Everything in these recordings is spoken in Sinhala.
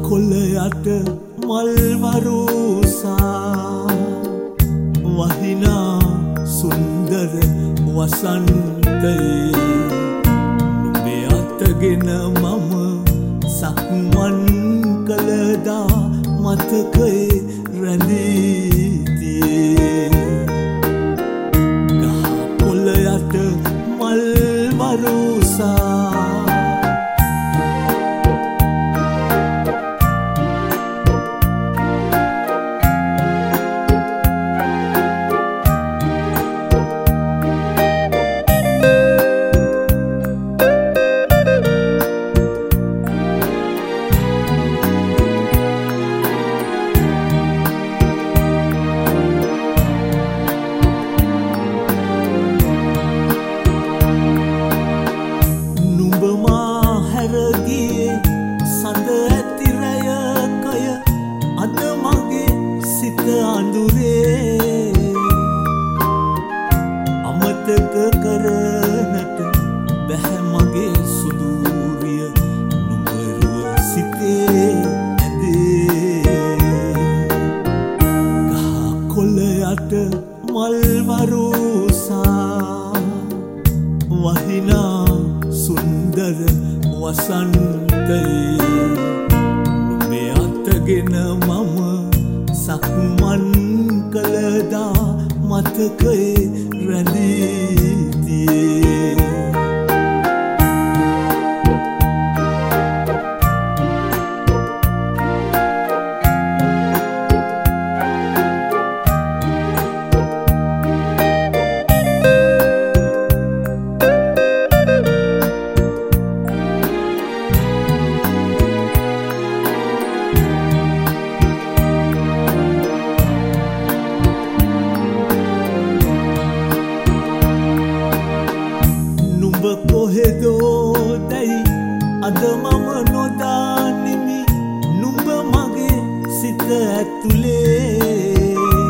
කොළයට මල් වරුසා වහිනා සුන්දර වසන්තයේ නුඹේ අතගෙන මම සක්මන් කළදා මතකයේ රැඳී තියේ ගහ කොළයට මල් වරුසා අමතක කරනට බැහැ මගේ සුදූරිය නුඹරුව සිතේ ඇදේ ගහ කොළයට මල් වරුසා වහිනා සුන්දර වසන්තයේ නුඹේ අතගෙන මම සක්මන් කළදා මතකයේ රැඳී තියේ කොහෙදෝ දැයි අද මම නොදානිමි නුඹ මගේ සිත ඇතුලේ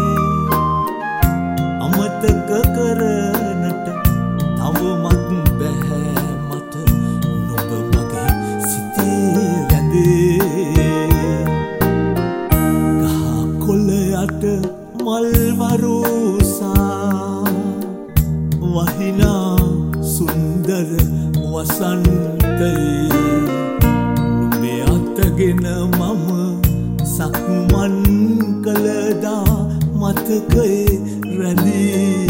අමතක කරනට තවමත් බැහැ මට නුඹ මගේ සිතේ රැඳේ ගහ කොළයට මල් වරුසා වහිනා සුන්දර වසන්තයේ නුඹේ අතගෙන මම සක්මන් කළදා මතකයේ රැඳී